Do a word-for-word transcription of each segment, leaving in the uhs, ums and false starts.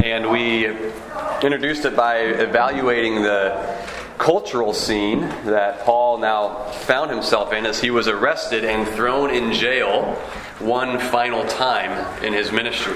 And we introduced it by evaluating the cultural scene that Paul now found himself in as he was arrested and thrown in jail one final time in his ministry.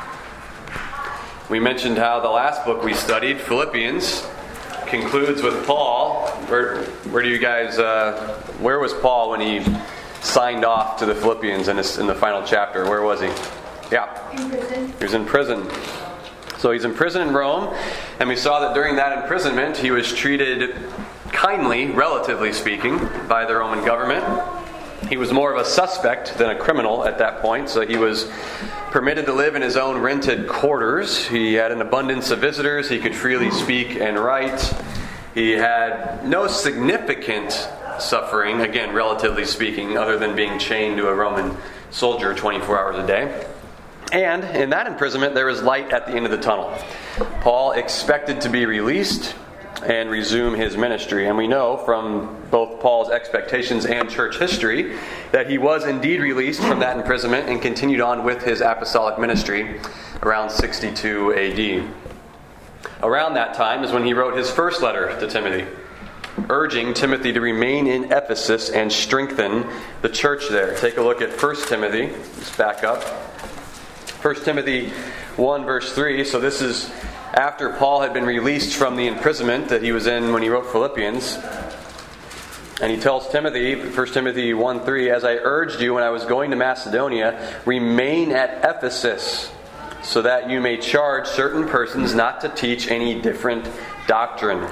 We mentioned how the last book we studied, Philippians, concludes with Paul. Where, where do you guys, uh, where was Paul when he signed off to the Philippians in, this, in the final chapter? Where was he? Yeah. In prison. He was in prison. So he's in prison in Rome, and we saw that during that imprisonment he was treated kindly, relatively speaking, by the Roman government. He was more of a suspect than a criminal at that point, so he was permitted to live in his own rented quarters. He had an abundance of visitors. He could freely speak and write. He had no significant suffering, again, relatively speaking, other than being chained to a Roman soldier twenty-four hours a day. And in that imprisonment, there was light at the end of the tunnel. Paul expected to be released and resume his ministry. And we know from both Paul's expectations and church history that he was indeed released from that imprisonment and continued on with his apostolic ministry around sixty-two A D. Around that time is when he wrote his first letter to Timothy, urging Timothy to remain in Ephesus and strengthen the church there. Take a look at First Timothy. Let's back up. First Timothy one verse three. So this is after Paul had been released from the imprisonment that he was in when he wrote Philippians. And he tells Timothy, First Timothy one three, as I urged you when I was going to Macedonia, remain at Ephesus, so that you may charge certain persons not to teach any different doctrine.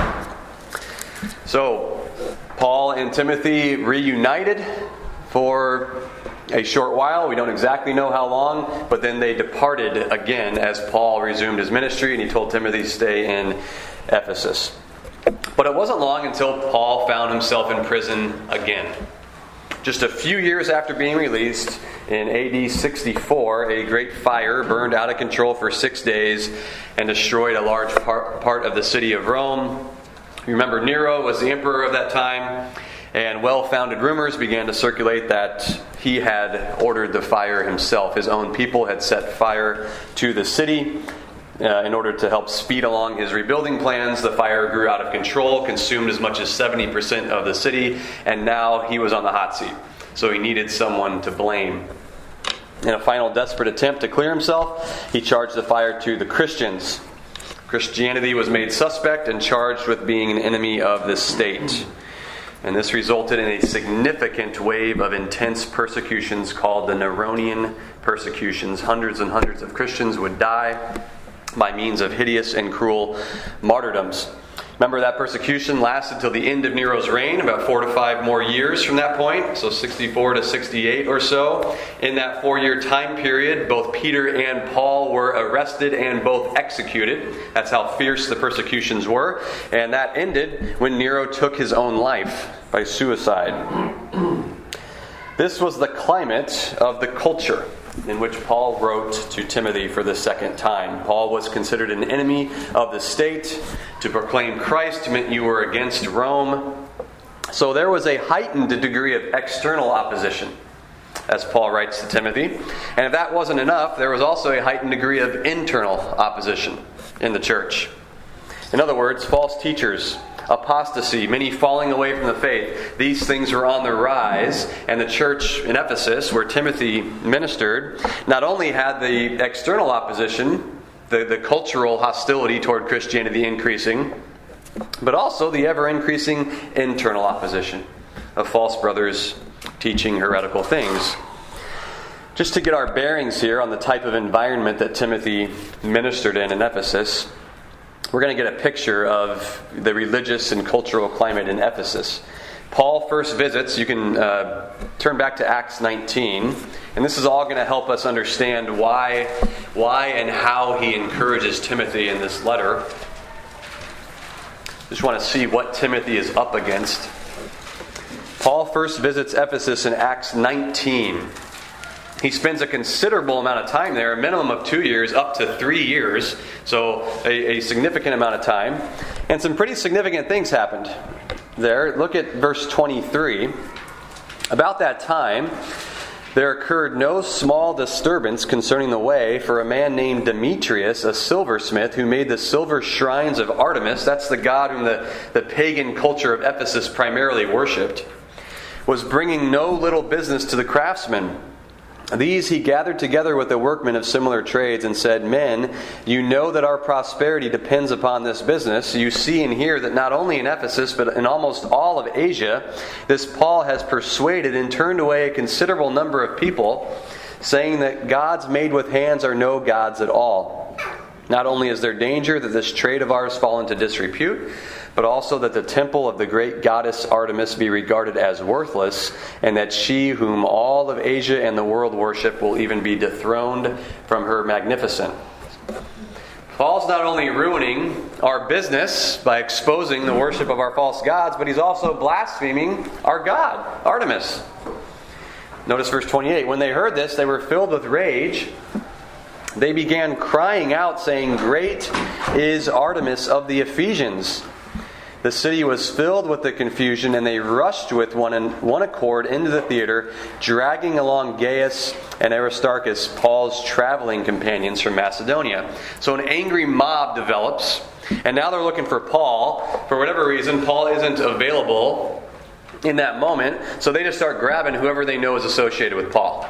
So, Paul and Timothy reunited for a short while. We don't exactly know how long, but then they departed again as Paul resumed his ministry, and he told Timothy to stay in Ephesus. But it wasn't long until Paul found himself in prison again. Just a few years after being released, in A D sixty-four, a great fire burned out of control for six days and destroyed a large part, part of the city of Rome. You remember Nero was the emperor of that time, and well-founded rumors began to circulate that he had ordered the fire himself. His own people had set fire to the city uh, in order to help speed along his rebuilding plans. The fire grew out of control, consumed as much as seventy percent of the city, and now he was on the hot seat. So he needed someone to blame. In a final desperate attempt to clear himself, he charged the fire to the Christians. Christianity was made suspect and charged with being an enemy of the state. And this resulted in a significant wave of intense persecutions called the Neronian persecutions. Hundreds and hundreds of Christians would die by means of hideous and cruel martyrdoms. Remember, that persecution lasted till the end of Nero's reign, about four to five more years from that point, so sixty-four to sixty-eight or so. In that four-year time period, both Peter and Paul were arrested and both executed. That's how fierce the persecutions were. And that ended when Nero took his own life by suicide. This was the climate of the culture in which Paul wrote to Timothy for the second time. Paul was considered an enemy of the state. To proclaim Christ meant you were against Rome. So there was a heightened degree of external opposition, as Paul writes to Timothy. And if that wasn't enough, there was also a heightened degree of internal opposition in the church. In other words, false teachers, apostasy, many falling away from the faith. These things were on the rise, and the church in Ephesus, where Timothy ministered, not only had the external opposition, the, the cultural hostility toward Christianity increasing, but also the ever-increasing internal opposition of false brothers teaching heretical things. Just to get our bearings here on the type of environment that Timothy ministered in in Ephesus, we're going to get a picture of the religious and cultural climate in Ephesus. Paul first visits, you can uh, turn back to Acts nineteen, and this is all going to help us understand why, why and how he encourages Timothy in this letter. Just want to see what Timothy is up against. Paul first visits Ephesus in Acts nineteen. He spends a considerable amount of time there, a minimum of two years, up to three years. So a, a significant amount of time. And some pretty significant things happened there. Look at verse twenty-three. About that time, there occurred no small disturbance concerning the way, for a man named Demetrius, a silversmith, who made the silver shrines of Artemis, that's the god whom the, the pagan culture of Ephesus primarily worshipped, was bringing no little business to the craftsmen. These he gathered together with the workmen of similar trades and said, Men, you know that our prosperity depends upon this business. You see and hear that not only in Ephesus, but in almost all of Asia, this Paul has persuaded and turned away a considerable number of people, saying that gods made with hands are no gods at all. Not only is there danger that this trade of ours fall into disrepute, but also that the temple of the great goddess Artemis be regarded as worthless, and that she whom all of Asia and the world worship will even be dethroned from her magnificence. Paul's not only ruining our business by exposing the worship of our false gods, but he's also blaspheming our God, Artemis. Notice verse twenty-eight. When they heard this, they were filled with rage. They began crying out, saying, Great is Artemis of the Ephesians. The city was filled with the confusion, and they rushed with one in one accord into the theater, dragging along Gaius and Aristarchus, Paul's traveling companions from Macedonia. So an angry mob develops, and now they're looking for Paul. For whatever reason, Paul isn't available in that moment, so they just start grabbing whoever they know is associated with Paul.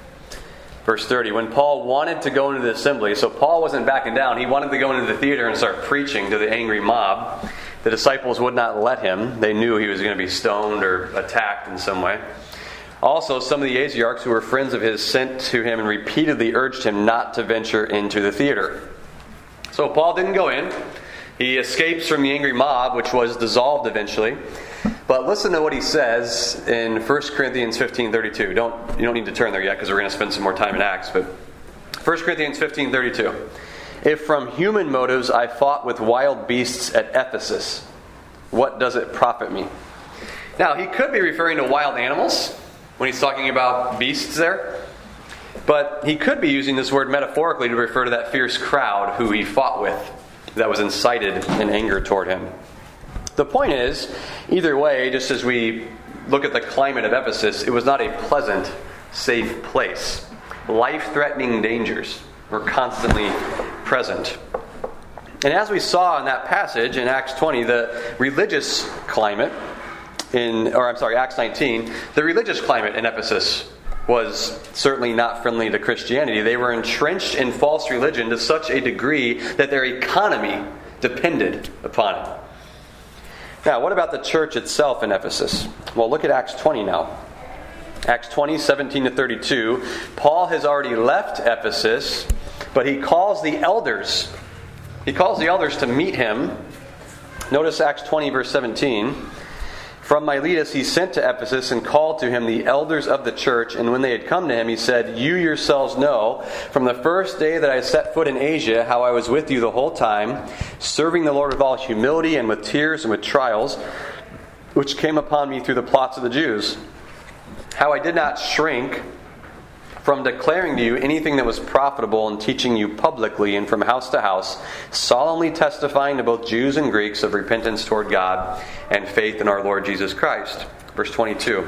Verse thirty, when Paul wanted to go into the assembly, so Paul wasn't backing down, he wanted to go into the theater and start preaching to the angry mob. The disciples would not let him. They knew he was going to be stoned or attacked in some way. Also, some of the Asiarchs who were friends of his sent to him and repeatedly urged him not to venture into the theater. So Paul didn't go in. He escapes from the angry mob, which was dissolved eventually. But listen to what he says in First Corinthians fifteen thirty-two. Don't, you don't need to turn there yet because we're going to spend some more time in Acts. But First Corinthians fifteen thirty-two. If from human motives I fought with wild beasts at Ephesus, what does it profit me? Now, he could be referring to wild animals when he's talking about beasts there. But he could be using this word metaphorically to refer to that fierce crowd who he fought with that was incited in anger toward him. The point is, either way, just as we look at the climate of Ephesus, it was not a pleasant, safe place. Life-threatening dangers were constantly present. And as we saw in that passage in Acts twenty, the religious climate in, or I'm sorry, Acts nineteen, the religious climate in Ephesus was certainly not friendly to Christianity. They were entrenched in false religion to such a degree that their economy depended upon it. Now, what about the church itself in Ephesus? Well, look at Acts twenty now. Acts twenty, seventeen to thirty-two. Paul has already left Ephesus, but he calls the elders. He calls the elders to meet him. Notice Acts twenty, verse seventeen. From Miletus he sent to Ephesus and called to him the elders of the church, and when they had come to him, he said, You yourselves know, from the first day that I set foot in Asia, how I was with you the whole time, serving the Lord with all humility and with tears and with trials, which came upon me through the plots of the Jews. How I did not shrink from declaring to you anything that was profitable and teaching you publicly and from house to house, solemnly testifying to both Jews and Greeks of repentance toward God and faith in our Lord Jesus Christ. Verse twenty-two.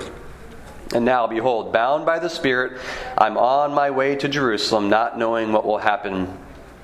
And now, behold, bound by the Spirit, I'm on my way to Jerusalem, not knowing what will happen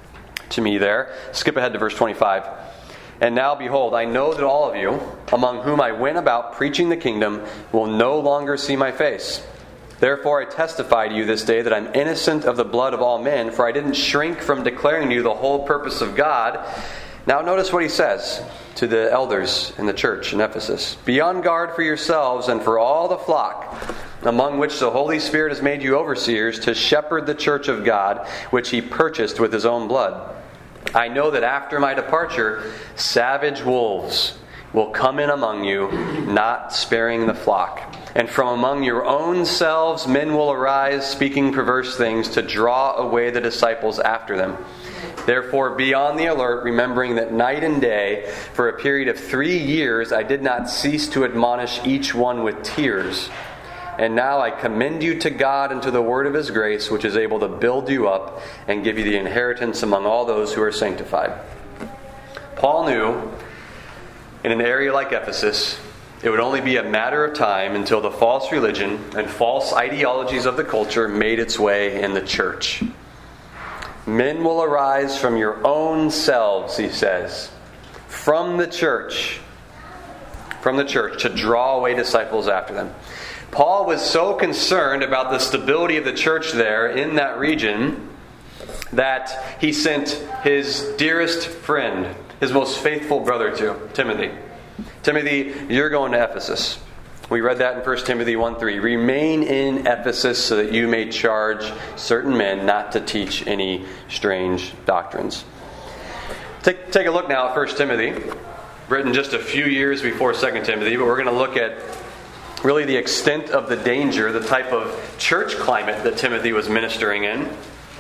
to me there. Skip ahead to verse twenty-five. And now, behold, I know that all of you, among whom I went about preaching the kingdom, will no longer see my face. Therefore I testify to you this day that I'm innocent of the blood of all men, for I didn't shrink from declaring to you the whole purpose of God. Now notice what he says to the elders in the church in Ephesus. Be on guard for yourselves and for all the flock, among which the Holy Spirit has made you overseers, to shepherd the church of God, which he purchased with his own blood. I know that after my departure, savage wolves will come in among you, not sparing the flock. And from among your own selves men will arise, speaking perverse things, to draw away the disciples after them. Therefore be on the alert, remembering that night and day, for a period of three years, I did not cease to admonish each one with tears. And now I commend you to God and to the word of his grace, which is able to build you up and give you the inheritance among all those who are sanctified. Paul knew in an area like Ephesus, it would only be a matter of time until the false religion and false ideologies of the culture made its way in the church. Men will arise from your own selves, he says, from the church, from the church to draw away disciples after them. Paul was so concerned about the stability of the church there in that region that he sent his dearest friend, his most faithful brother to, Timothy. Timothy, you're going to Ephesus. We read that in First Timothy one three. Remain in Ephesus so that you may charge certain men not to teach any strange doctrines. Take, take a look now at First Timothy, written just a few years before Second Timothy, but we're going to look at really the extent of the danger, the type of church climate that Timothy was ministering in.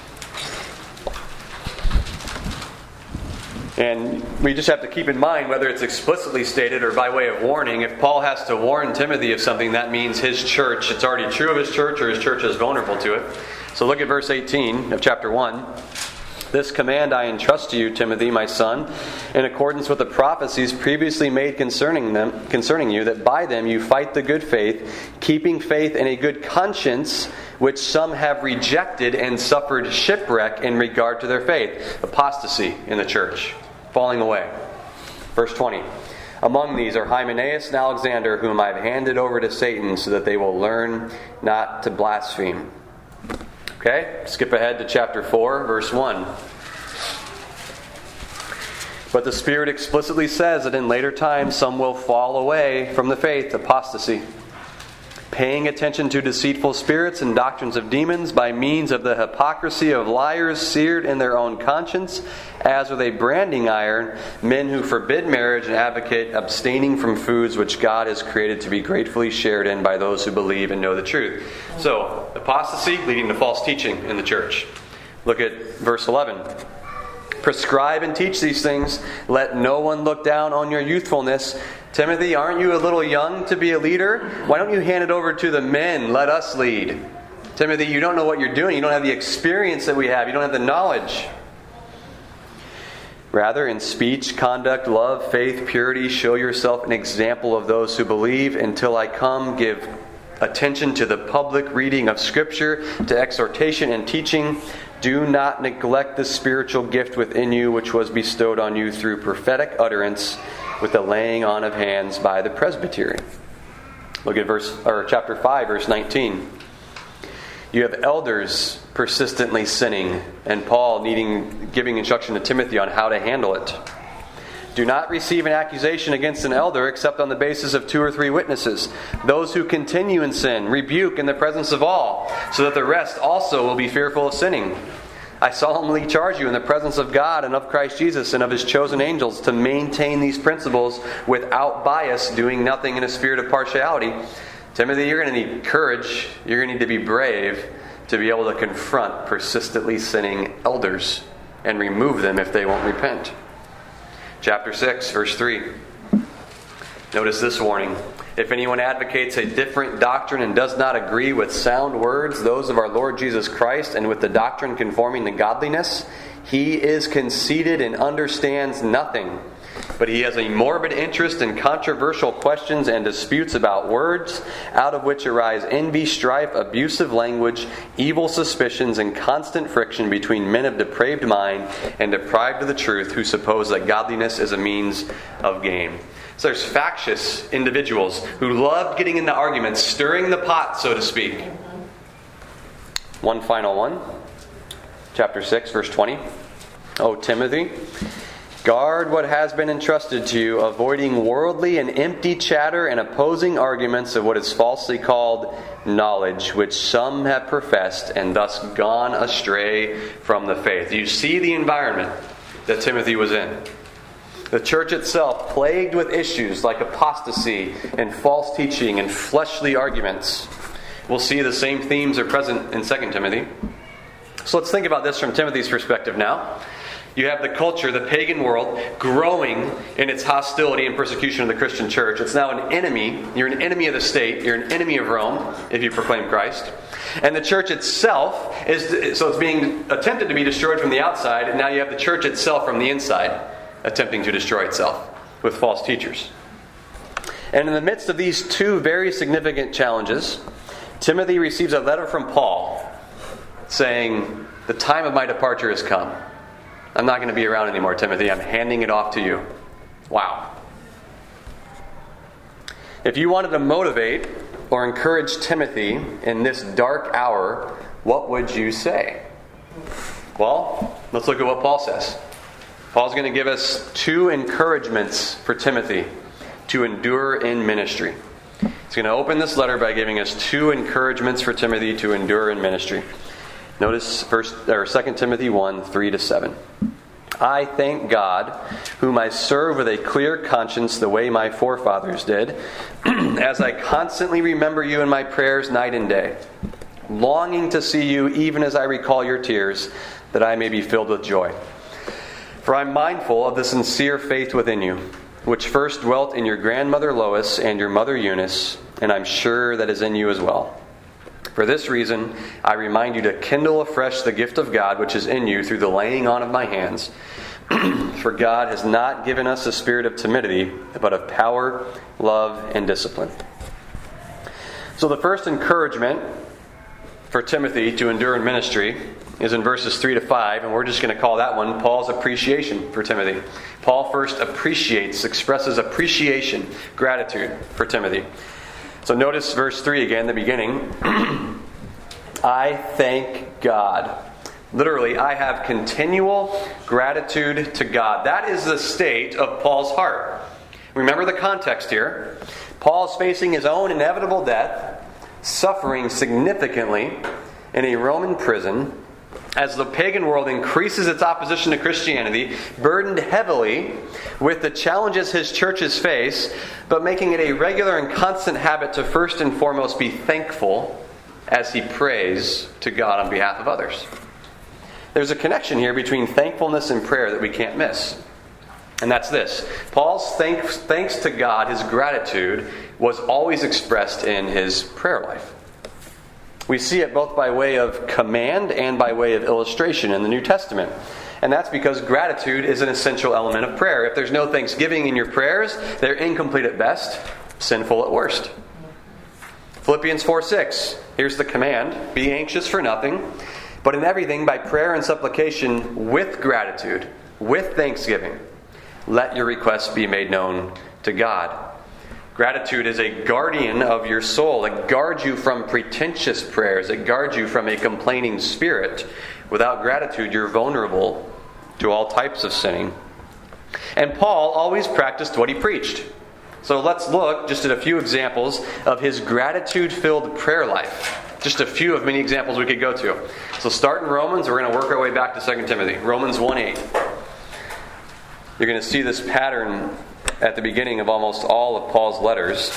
And we just have to keep in mind, whether it's explicitly stated or by way of warning, if Paul has to warn Timothy of something, that means his church, it's already true of his church, or his church is vulnerable to it. So look at verse eighteen of chapter one. This command I entrust to you, Timothy, my son, in accordance with the prophecies previously made concerning them, concerning you, that by them you fight the good faith, keeping faith in a good conscience, which some have rejected and suffered shipwreck in regard to their faith. Apostasy in the church. Falling away. Verse twenty. Among these are Hymenaeus and Alexander, whom I have handed over to Satan, so that they will learn not to blaspheme. Okay, skip ahead to chapter four, verse one. But the Spirit explicitly says that in later times some will fall away from the faith, apostasy, paying attention to deceitful spirits and doctrines of demons by means of the hypocrisy of liars seared in their own conscience, as with a branding iron, men who forbid marriage and advocate abstaining from foods which God has created to be gratefully shared in by those who believe and know the truth. So, apostasy leading to false teaching in the church. Look at verse eleven. Prescribe and teach these things. Let no one look down on your youthfulness. Timothy, aren't you a little young to be a leader? Why don't you hand it over to the men? Let us lead. Timothy, you don't know what you're doing. You don't have the experience that we have. You don't have the knowledge. Rather, in speech, conduct, love, faith, purity, show yourself an example of those who believe. Until I come, give attention to the public reading of Scripture, to exhortation and teaching. Do not neglect the spiritual gift within you, which was bestowed on you through prophetic utterance, with the laying on of hands by the presbytery. Look at verse or chapter five, verse nineteen. You have elders persistently sinning, and Paul needing giving instruction to Timothy on how to handle it. Do not receive an accusation against an elder except on the basis of two or three witnesses. Those who continue in sin, rebuke in the presence of all, so that the rest also will be fearful of sinning. I solemnly charge you in the presence of God and of Christ Jesus and of His chosen angels to maintain these principles without bias, doing nothing in a spirit of partiality. Timothy, you're going to need courage. You're going to need to be brave to be able to confront persistently sinning elders and remove them if they won't repent. Chapter six, verse three. Notice this warning. If anyone advocates a different doctrine and does not agree with sound words, those of our Lord Jesus Christ, and with the doctrine conforming to godliness, he is conceited and understands nothing. But he has a morbid interest in controversial questions and disputes about words, out of which arise envy, strife, abusive language, evil suspicions, and constant friction between men of depraved mind and deprived of the truth, who suppose that godliness is a means of gain. So there's factious individuals who love getting into arguments, stirring the pot, so to speak. One final one. Chapter six, verse twenty. O Timothy, guard what has been entrusted to you, avoiding worldly and empty chatter and opposing arguments of what is falsely called knowledge, which some have professed and thus gone astray from the faith. You see the environment that Timothy was in. The church itself plagued with issues like apostasy and false teaching and fleshly arguments. We'll see the same themes are present in Second Timothy. So let's think about this from Timothy's perspective now. You have the culture, the pagan world, growing in its hostility and persecution of the Christian church. It's now an enemy. You're an enemy of the state. You're an enemy of Rome if you proclaim Christ. And the church itself is, so it's being attempted to be destroyed from the outside, and now you have the church itself from the inside attempting to destroy itself with false teachers. And in the midst of these two very significant challenges, Timothy receives a letter from Paul saying, the time of my departure has come. I'm not going to be around anymore, Timothy. I'm handing it off to you. Wow. If you wanted to motivate or encourage Timothy in this dark hour, what would you say? Well, let's look at what Paul says. Paul's going to give us two encouragements for Timothy to endure in ministry. He's going to open this letter by giving us two encouragements for Timothy to endure in ministry. Notice first or Second Timothy one, three to seven. I thank God, whom I serve with a clear conscience the way my forefathers did, as I constantly remember you in my prayers night and day, longing to see you even as I recall your tears, that I may be filled with joy. For I'm mindful of the sincere faith within you, which first dwelt in your grandmother Lois and your mother Eunice, and I'm sure that is in you as well. For this reason, I remind you to kindle afresh the gift of God which is in you through the laying on of my hands. For God has not given us a spirit of timidity, but of power, love, and discipline. So the first encouragement for Timothy to endure in ministry is in verses three to five, and we're just going to call that one Paul's appreciation for Timothy. Paul first appreciates, expresses appreciation, gratitude for Timothy. So notice verse three again, the beginning. I thank God. Literally, I have continual gratitude to God. That is the state of Paul's heart. Remember the context here. Paul is facing his own inevitable death, suffering significantly in a Roman prison, as the pagan world increases its opposition to Christianity, burdened heavily with the challenges his churches face, but making it a regular and constant habit to first and foremost be thankful as he prays to God on behalf of others. There's a connection here between thankfulness and prayer that we can't miss. And that's this. Paul's thanks, thanks to God, his gratitude, was always expressed in his prayer life. We see it both by way of command and by way of illustration in the New Testament. And that's because gratitude is an essential element of prayer. If there's no thanksgiving in your prayers, they're incomplete at best, sinful at worst. Philippians four six. Here's the command. Be anxious for nothing, but in everything by prayer and supplication with gratitude, with thanksgiving, let your requests be made known to God. Gratitude is a guardian of your soul. It guards you from pretentious prayers. It guards you from a complaining spirit. Without gratitude, you're vulnerable to all types of sinning. And Paul always practiced what he preached. So let's look just at a few examples of his gratitude-filled prayer life. Just a few of many examples we could go to. So start in Romans. We're going to work our way back to Second Timothy. Romans one eight. You're going to see this pattern at the beginning of almost all of Paul's letters.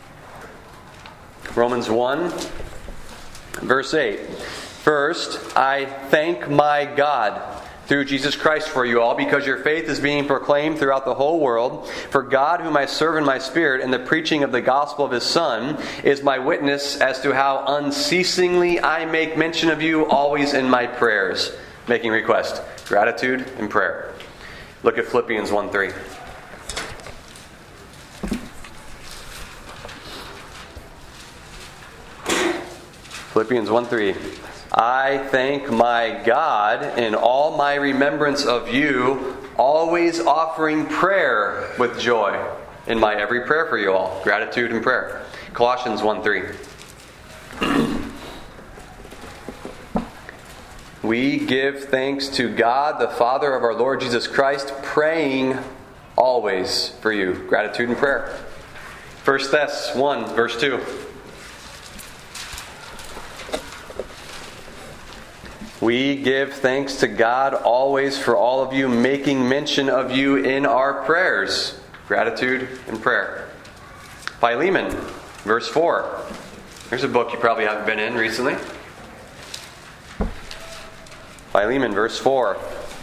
Romans one, verse eight. First, I thank my God through Jesus Christ for you all, because your faith is being proclaimed throughout the whole world. For God, whom I serve in my spirit, and the preaching of the gospel of his Son, is my witness as to how unceasingly I make mention of you always in my prayers, making request, gratitude, and prayer. Look at Philippians one three. Philippians one three. I thank my God in all my remembrance of you, always offering prayer with joy in my every prayer for you all. Gratitude and prayer. Colossians one three. We give thanks to God, the Father of our Lord Jesus Christ, praying always for you. Gratitude and prayer. First Thess one, verse two. We give thanks to God always for all of you, making mention of you in our prayers. Gratitude and prayer. Philemon, verse four. There's a book you probably haven't been in recently. Philemon, verse four.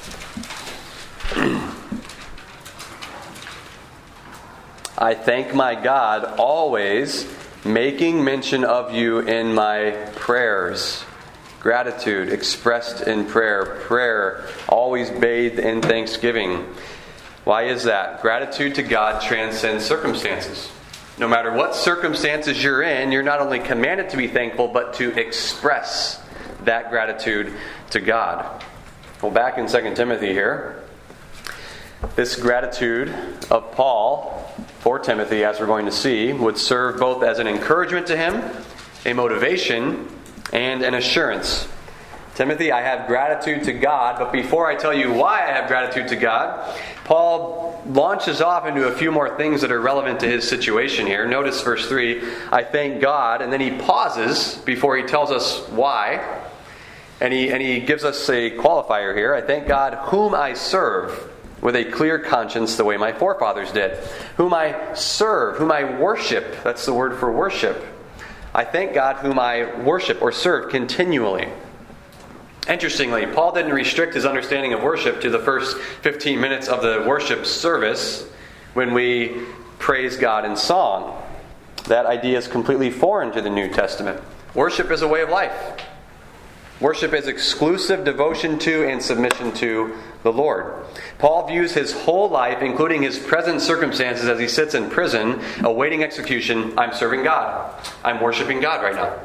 I thank my God always, making mention of you in my prayers. Gratitude expressed in prayer. Prayer always bathed in thanksgiving. Why is that? Gratitude to God transcends circumstances. No matter what circumstances you're in, you're not only commanded to be thankful, but to express that gratitude to God. Well, back in Second Timothy here, this gratitude of Paul for Timothy, as we're going to see, would serve both as an encouragement to him, a motivation, and an assurance. Timothy, I have gratitude to God, but before I tell you why I have gratitude to God, Paul launches off into a few more things that are relevant to his situation here. Notice verse three, I thank God, and then he pauses before he tells us why, and he, and he gives us a qualifier here. I thank God whom I serve with a clear conscience the way my forefathers did. Whom I serve, whom I worship, that's the word for worship. I thank God whom I worship or serve continually. Interestingly, Paul didn't restrict his understanding of worship to the first fifteen minutes of the worship service when we praise God in song. That idea is completely foreign to the New Testament. Worship is a way of life. Worship is exclusive devotion to and submission to the Lord. Paul views his whole life, including his present circumstances as he sits in prison, awaiting execution. I'm serving God. I'm worshiping God right now.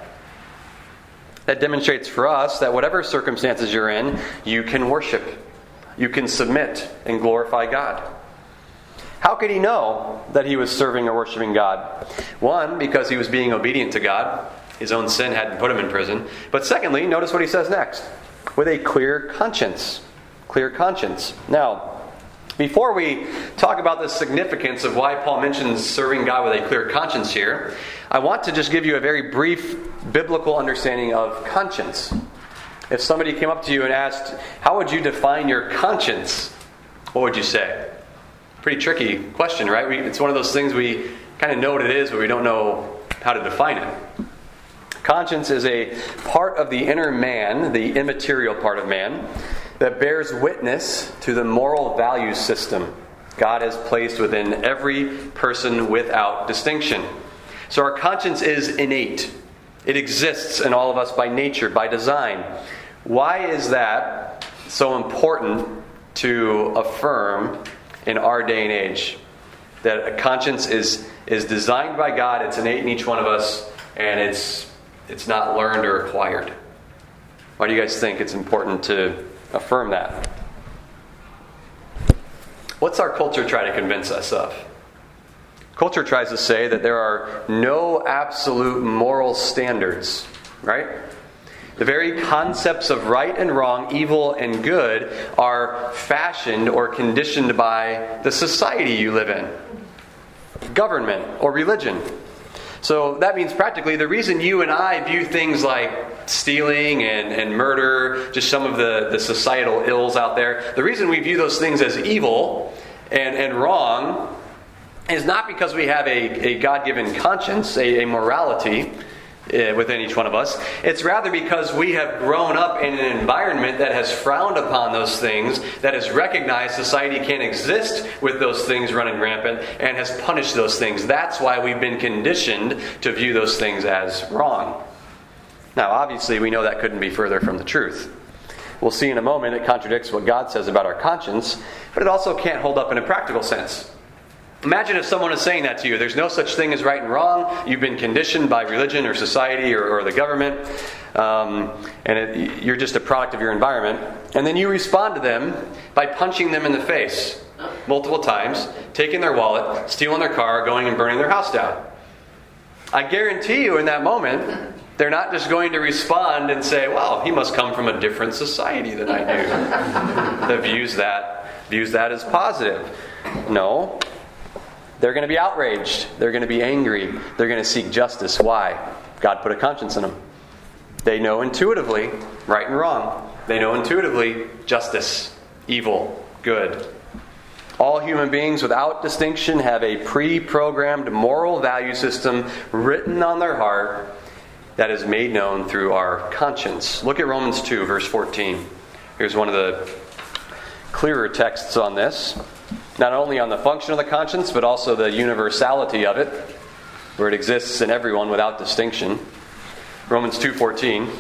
That demonstrates for us that whatever circumstances you're in, you can worship. You can submit and glorify God. How could he know that he was serving or worshiping God? One, because he was being obedient to God. His own sin hadn't put him in prison. But secondly, notice what he says next. With a clear conscience. Clear conscience. Now, before we talk about the significance of why Paul mentions serving God with a clear conscience here, I want to just give you a very brief biblical understanding of conscience. If somebody came up to you and asked, how would you define your conscience? What would you say? Pretty tricky question, right? We, it's one of those things we kind of know what it is, but we don't know how to define it. Conscience is a part of the inner man, the immaterial part of man, that bears witness to the moral value system God has placed within every person without distinction. So our conscience is innate. It exists in all of us by nature, by design. Why is that so important to affirm in our day and age? That a conscience is, is designed by God, it's innate in each one of us, and it's it's not learned or acquired. Why do you guys think it's important to affirm that? What's our culture try to convince us of? Culture tries to say that there are no absolute moral standards, right? The very concepts of right and wrong, evil and good, are fashioned or conditioned by the society you live in, government or religion. So that means practically the reason you and I view things like stealing and, and murder, just some of the, the societal ills out there, the reason we view those things as evil and, and wrong is not because we have a, a God-given conscience, a, a morality uh, within each one of us. It's rather because we have grown up in an environment that has frowned upon those things, that has recognized society can't exist with those things running rampant, and has punished those things. That's why we've been conditioned to view those things as wrong. Now, obviously, we know that couldn't be further from the truth. We'll see in a moment it contradicts what God says about our conscience, but it also can't hold up in a practical sense. Imagine if someone is saying that to you. There's no such thing as right and wrong. You've been conditioned by religion or society or, or the government. Um, and it, you're just a product of your environment. And then you respond to them by punching them in the face multiple times, taking their wallet, stealing their car, going and burning their house down. I guarantee you in that moment, they're not just going to respond and say, well, he must come from a different society than I do. That views that, views that as positive. No. They're going to be outraged. They're going to be angry. They're going to seek justice. Why? God put a conscience in them. They know intuitively right and wrong. They know intuitively justice, evil, good. All human beings without distinction have a pre-programmed moral value system written on their heart that is made known through our conscience. Look at Romans two, verse fourteen. Here's one of the clearer texts on this. Not only on the function of the conscience, but also the universality of it, where it exists in everyone without distinction. Romans two fourteen.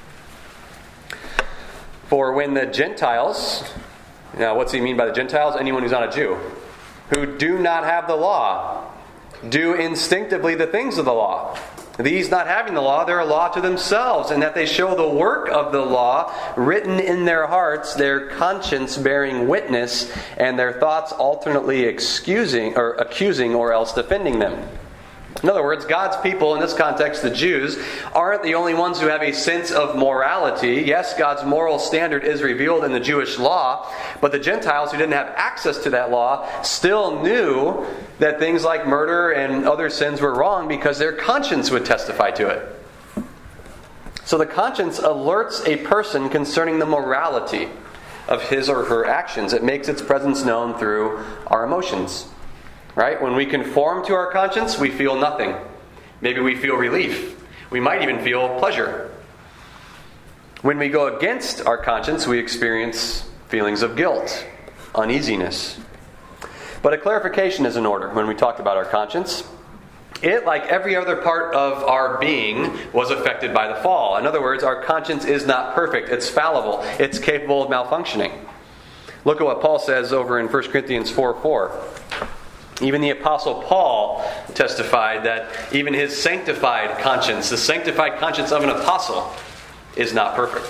For when the Gentiles, now what's he mean by the Gentiles? Anyone who's not a Jew, who do not have the law, do instinctively the things of the law. These, not having the law, they're a law to themselves, and that they show the work of the law written in their hearts, their conscience bearing witness, and their thoughts alternately excusing or accusing or else defending them. In other words, God's people, in this context, the Jews, aren't the only ones who have a sense of morality. Yes, God's moral standard is revealed in the Jewish law, but the Gentiles who didn't have access to that law still knew that things like murder and other sins were wrong because their conscience would testify to it. So the conscience alerts a person concerning the morality of his or her actions. It makes its presence known through our emotions. Right? When we conform to our conscience, we feel nothing. Maybe we feel relief. We might even feel pleasure. When we go against our conscience, we experience feelings of guilt, uneasiness. But a clarification is in order when we talk about our conscience. It, like every other part of our being, was affected by the fall. In other words, our conscience is not perfect. It's fallible. It's capable of malfunctioning. Look at what Paul says over in First Corinthians four four. Even the Apostle Paul testified that even his sanctified conscience, the sanctified conscience of an apostle, is not perfect.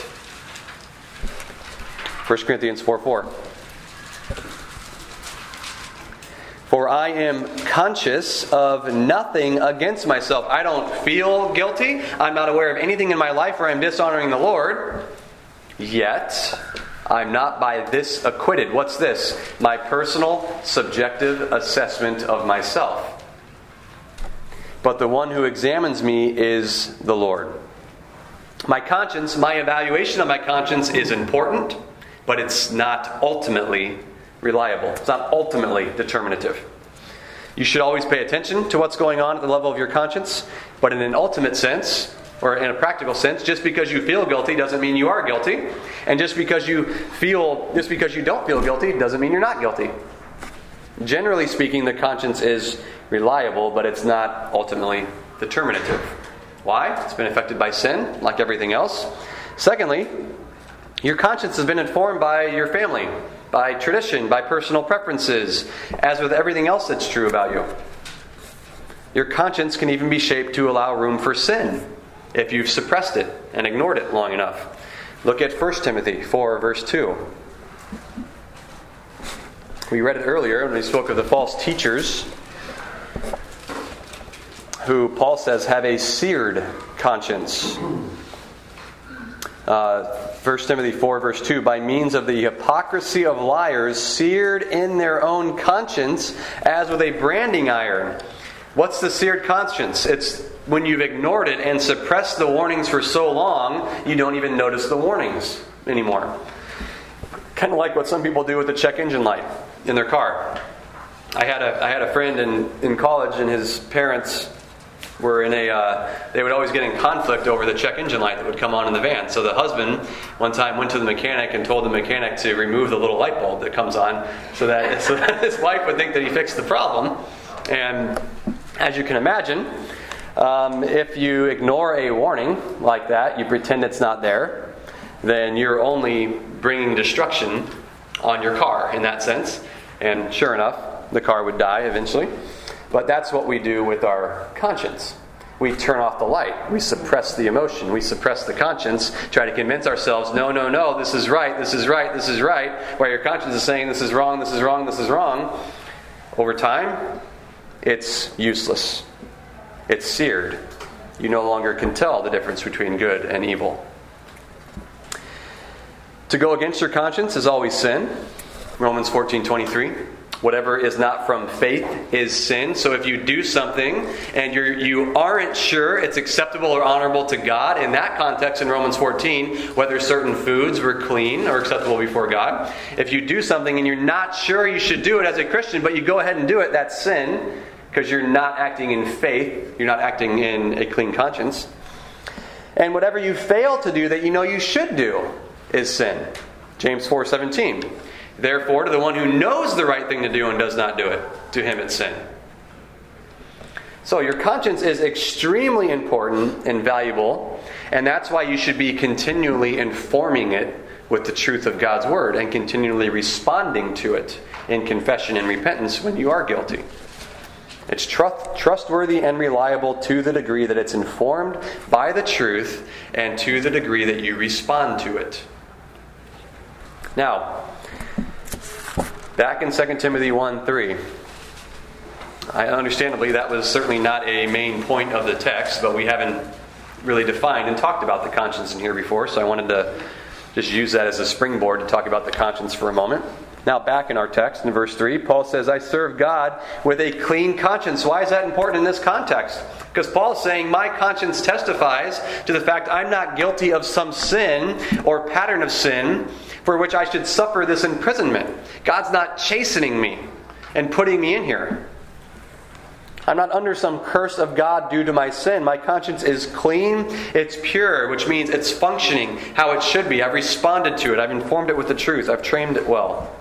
First Corinthians four four. For I am conscious of nothing against myself. I don't feel guilty. I'm not aware of anything in my life where I'm dishonoring the Lord. Yet I'm not by this acquitted. What's this? My personal, subjective assessment of myself. But the one who examines me is the Lord. My conscience, my evaluation of my conscience is important, but it's not ultimately reliable. It's not ultimately determinative. You should always pay attention to what's going on at the level of your conscience, but in an ultimate sense, or in a practical sense, just because you feel guilty doesn't mean you are guilty. And just because you feel, just because you don't feel guilty doesn't mean you're not guilty. Generally speaking, the conscience is reliable, but it's not ultimately determinative. Why? It's been affected by sin, like everything else. Secondly, your conscience has been informed by your family, by tradition, by personal preferences, as with everything else that's true about you. Your conscience can even be shaped to allow room for sin if you've suppressed it and ignored it long enough. Look at First Timothy four, verse two. We read it earlier when we spoke of the false teachers who Paul says have a seared conscience. Uh, First Timothy four, verse two, by means of the hypocrisy of liars, seared in their own conscience as with a branding iron. What's the seared conscience? It's when you've ignored it and suppressed the warnings for so long, you don't even notice the warnings anymore. Kind of like what some people do with the check engine light in their car. I had a I had a friend in, in college, and his parents were in a, uh, they would always get in conflict over the check engine light that would come on in the van. So the husband one time went to the mechanic and told the mechanic to remove the little light bulb that comes on so that, so that his wife would think that he fixed the problem. And as you can imagine, um, if you ignore a warning like that, you pretend it's not there, then you're only bringing destruction on your car in that sense. And sure enough, the car would die eventually. But that's what we do with our conscience. We turn off the light. We suppress the emotion. We suppress the conscience. Try to convince ourselves, no, no, no, this is right, this is right, this is right. While your conscience is saying, this is wrong, this is wrong, this is wrong. Over time, it's useless. It's seared. You no longer can tell the difference between good and evil. To go against your conscience is always sin. Romans fourteen twenty-three. Whatever is not from faith is sin. So if you do something and you're, you aren't sure it's acceptable or honorable to God, in that context in Romans fourteen, whether certain foods were clean or acceptable before God, if you do something and you're not sure you should do it as a Christian, but you go ahead and do it, that's sin, because you're not acting in faith, you're not acting in a clean conscience. And whatever you fail to do that you know you should do is sin. James four seventeen. Therefore, to the one who knows the right thing to do and does not do it, to him it's sin. So your conscience is extremely important and valuable, and that's why you should be continually informing it with the truth of God's Word and continually responding to it in confession and repentance when you are guilty. It's trust, trustworthy and reliable to the degree that it's informed by the truth and to the degree that you respond to it. Now, back in Second Timothy one three, I understandably that was certainly not a main point of the text, but we haven't really defined and talked about the conscience in here before, so I wanted to just use that as a springboard to talk about the conscience for a moment. Now back in our text in verse three, Paul says, I serve God with a clean conscience. Why is that important in this context? Because Paul is saying, my conscience testifies to the fact I'm not guilty of some sin or pattern of sin for which I should suffer this imprisonment. God's not chastening me and putting me in here. I'm not under some curse of God due to my sin. My conscience is clean, it's pure, which means it's functioning how it should be. I've responded to it. I've informed it with the truth. I've trained it well.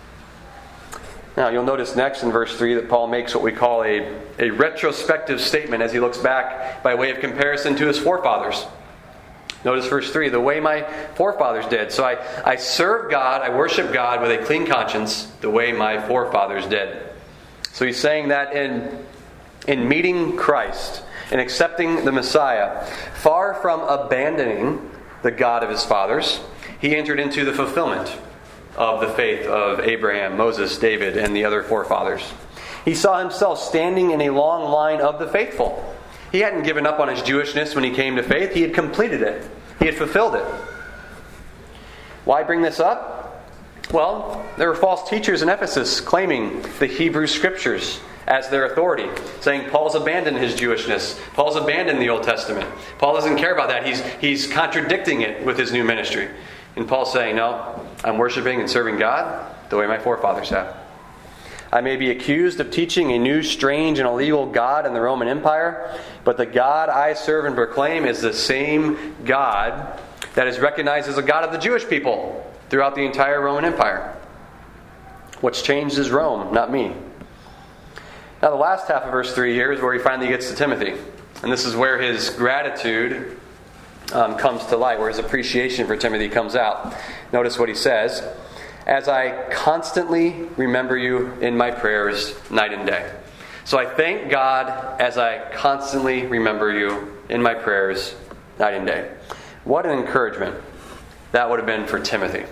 Now, you'll notice next in verse three that Paul makes what we call a, a retrospective statement as he looks back by way of comparison to his forefathers. Notice verse three, the way my forefathers did. So I, I serve God, I worship God with a clean conscience, the way my forefathers did. So he's saying that in, in meeting Christ, in accepting the Messiah, far from abandoning the God of his fathers, he entered into the fulfillment of the faith of Abraham, Moses, David, and the other forefathers. He saw himself standing in a long line of the faithful. He hadn't given up on his Jewishness when he came to faith. He had completed it. He had fulfilled it. Why bring this up? Well, there were false teachers in Ephesus claiming the Hebrew Scriptures as their authority, saying Paul's abandoned his Jewishness. Paul's abandoned the Old Testament. Paul doesn't care about that. He's, he's contradicting it with his new ministry. And Paul's saying, no, I'm worshiping and serving God the way my forefathers have. I may be accused of teaching a new, strange, and illegal God in the Roman Empire, but the God I serve and proclaim is the same God that is recognized as the God of the Jewish people throughout the entire Roman Empire. What's changed is Rome, not me. Now the last half of verse three here is where he finally gets to Timothy. And this is where his gratitude um, comes to light, where his appreciation for Timothy comes out. Notice what he says. As I constantly remember you in my prayers night and day. So I thank God as I constantly remember you in my prayers night and day. What an encouragement that would have been for Timothy.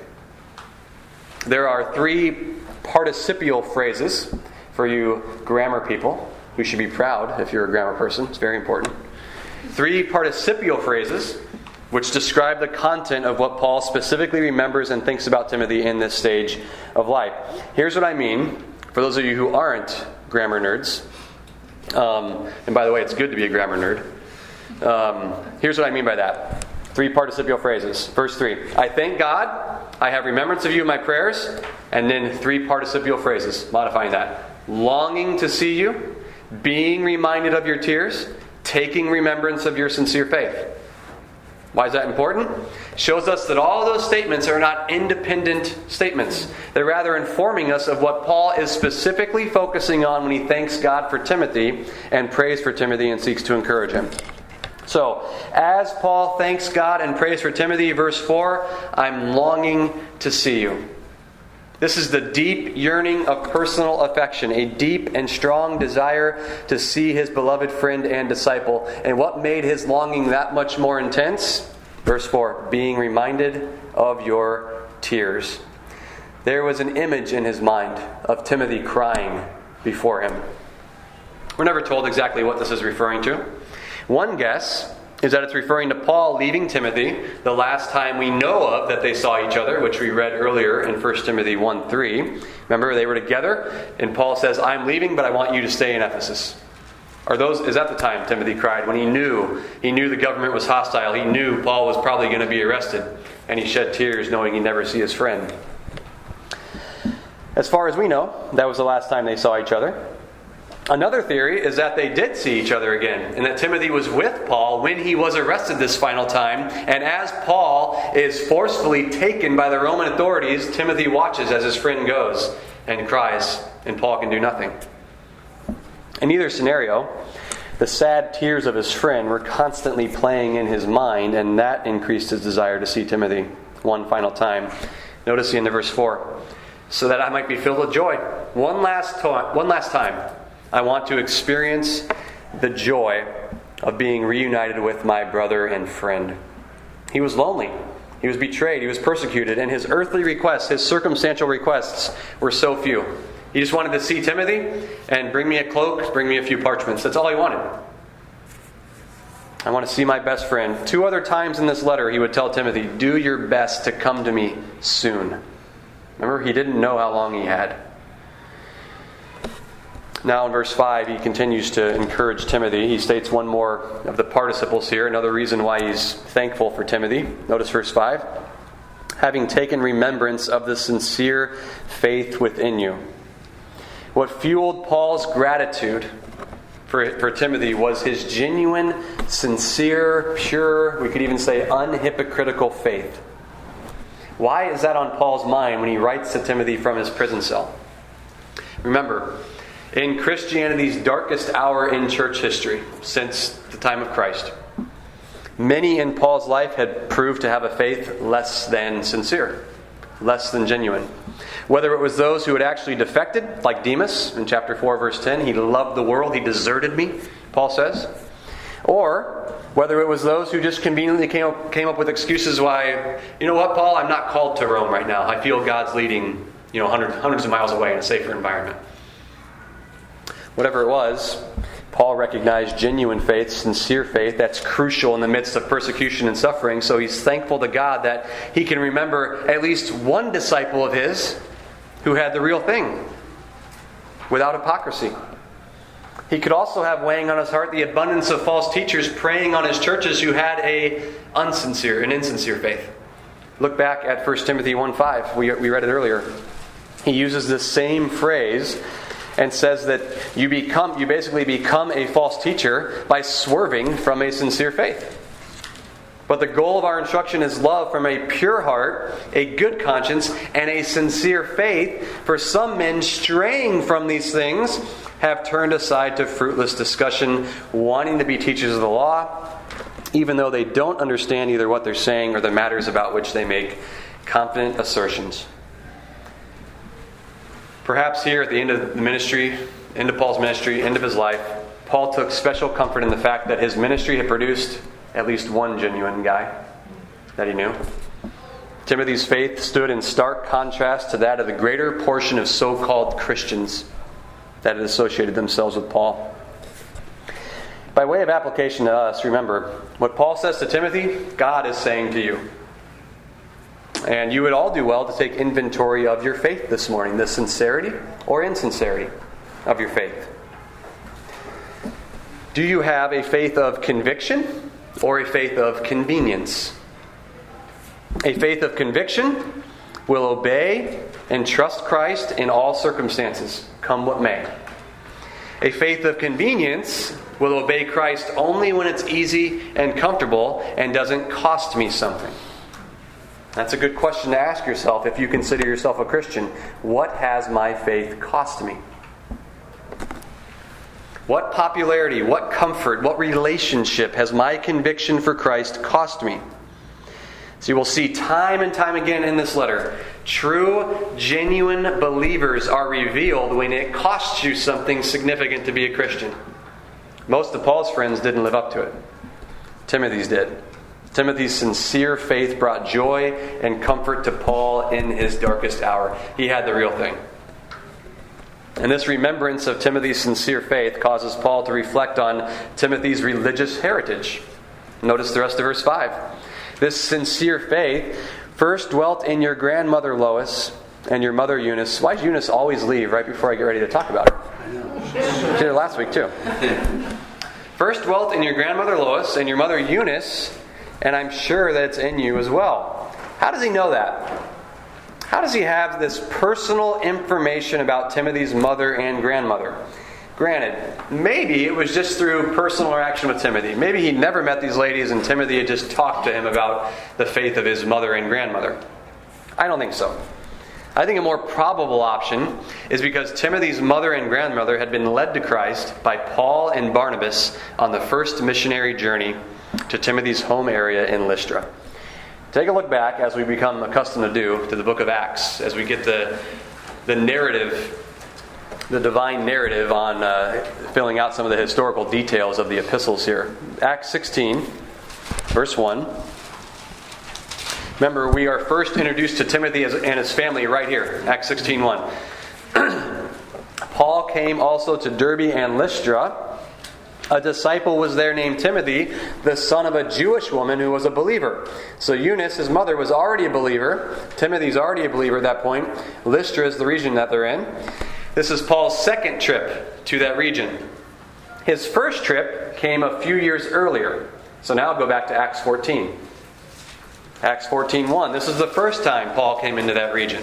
There are three participial phrases for you grammar people who should be proud if you're a grammar person. It's very important. Three participial phrases which describe the content of what Paul specifically remembers and thinks about Timothy in this stage of life. Here's what I mean, for those of you who aren't grammar nerds. Um, and by the way, it's good to be a grammar nerd. Um, here's what I mean by that. Three participial phrases. Verse three. I thank God, I have remembrance of you in my prayers. And then three participial phrases, modifying that. Longing to see you, being reminded of your tears, taking remembrance of your sincere faith. Why is that important? It shows us that all those statements are not independent statements. They're rather informing us of what Paul is specifically focusing on when he thanks God for Timothy and prays for Timothy and seeks to encourage him. So, as Paul thanks God and prays for Timothy, verse four, I'm longing to see you. This is the deep yearning of personal affection, a deep and strong desire to see his beloved friend and disciple. And what made his longing that much more intense? Verse four, being reminded of your tears. There was an image in his mind of Timothy crying before him. We're never told exactly what this is referring to. One guess is that it's referring to Paul leaving Timothy the last time we know of that they saw each other, which we read earlier in First Timothy one three. Remember, they were together, and Paul says, I'm leaving, but I want you to stay in Ephesus. Are those? Is that the time Timothy cried when he knew he knew the government was hostile? He knew Paul was probably going to be arrested, and he shed tears knowing he'd never see his friend. As far as we know, that was the last time they saw each other. Another theory is that they did see each other again, and that Timothy was with Paul when he was arrested this final time. And as Paul is forcefully taken by the Roman authorities, Timothy watches as his friend goes and cries, and Paul can do nothing. In either scenario, the sad tears of his friend were constantly playing in his mind, and that increased his desire to see Timothy one final time. Notice the end of verse four. So that I might be filled with joy. One last, to- one last time. I want to experience the joy of being reunited with my brother and friend. He was lonely. He was betrayed. He was persecuted. And his earthly requests, his circumstantial requests, were so few. He just wanted to see Timothy and bring me a cloak, bring me a few parchments. That's all he wanted. I want to see my best friend. Two other times in this letter, he would tell Timothy, do your best to come to me soon. Remember, he didn't know how long he had. Now in verse five, he continues to encourage Timothy. He states one more of the participles here, another reason why he's thankful for Timothy. Notice verse five. Having taken remembrance of the sincere faith within you. What fueled Paul's gratitude for, for Timothy was his genuine, sincere, pure, we could even say unhypocritical faith. Why is that on Paul's mind when he writes to Timothy from his prison cell? Remember, in Christianity's darkest hour in church history, since the time of Christ, many in Paul's life had proved to have a faith less than sincere, less than genuine. Whether it was those who had actually defected, like Demas in chapter four, verse ten, he loved the world, he deserted me, Paul says. Or whether it was those who just conveniently came up, came up with excuses why, you know what, Paul, I'm not called to Rome right now. I feel God's leading, you know, hundreds, hundreds of miles away in a safer environment. Whatever it was, Paul recognized genuine faith, sincere faith. That's crucial in the midst of persecution and suffering. So he's thankful to God that he can remember at least one disciple of his who had the real thing, without hypocrisy. He could also have weighing on his heart the abundance of false teachers preying on his churches who had a unsincere, an insincere faith. Look back at First Timothy one five. We, we read it earlier. He uses this same phrase and says that you become, you basically become a false teacher by swerving from a sincere faith. But the goal of our instruction is love from a pure heart, a good conscience, and a sincere faith. For some men straying from these things have turned aside to fruitless discussion, wanting to be teachers of the law, even though they don't understand either what they're saying or the matters about which they make confident assertions. Perhaps here at the end of the ministry, end of Paul's ministry, end of his life, Paul took special comfort in the fact that his ministry had produced at least one genuine guy that he knew. Timothy's faith stood in stark contrast to that of the greater portion of so-called Christians that had associated themselves with Paul. By way of application to us, remember, what Paul says to Timothy, God is saying to you. And you would all do well to take inventory of your faith this morning, the sincerity or insincerity of your faith. Do you have a faith of conviction or a faith of convenience? A faith of conviction will obey and trust Christ in all circumstances, come what may. A faith of convenience will obey Christ only when it's easy and comfortable and doesn't cost me something. That's a good question to ask yourself if you consider yourself a Christian. What has my faith cost me? What popularity, what comfort, what relationship has my conviction for Christ cost me? So you will see time and time again in this letter, true, genuine believers are revealed when it costs you something significant to be a Christian. Most of Paul's friends didn't live up to it. Timothy's did. Timothy's sincere faith brought joy and comfort to Paul in his darkest hour. He had the real thing. And this remembrance of Timothy's sincere faith causes Paul to reflect on Timothy's religious heritage. Notice the rest of verse five. This sincere faith first dwelt in your grandmother Lois and your mother Eunice. Why does Eunice always leave right before I get ready to talk about her? She did it last week too. First dwelt in your grandmother Lois and your mother Eunice, and I'm sure that it's in you as well. How does he know that? How does he have this personal information about Timothy's mother and grandmother? Granted, maybe it was just through personal interaction with Timothy. Maybe he'd never met these ladies and Timothy had just talked to him about the faith of his mother and grandmother. I don't think so. I think a more probable option is because Timothy's mother and grandmother had been led to Christ by Paul and Barnabas on the first missionary journey to Timothy's home area in Lystra. Take a look back, as we become accustomed to do, to the book of Acts, as we get the, the narrative the divine narrative on uh, filling out some of the historical details of the epistles here. Acts sixteen, verse one. Remember, we are first introduced to Timothy and his family right here, Acts sixteen one. Paul came also to Derbe and Lystra. A disciple was there named Timothy, the son of a Jewish woman who was a believer. So Eunice, his mother, was already a believer. Timothy's already a believer at that point. Lystra is the region that they're in. This is Paul's second trip to that region. His first trip came a few years earlier. So now go back to Acts fourteen. Acts fourteen one. This is the first time Paul came into that region.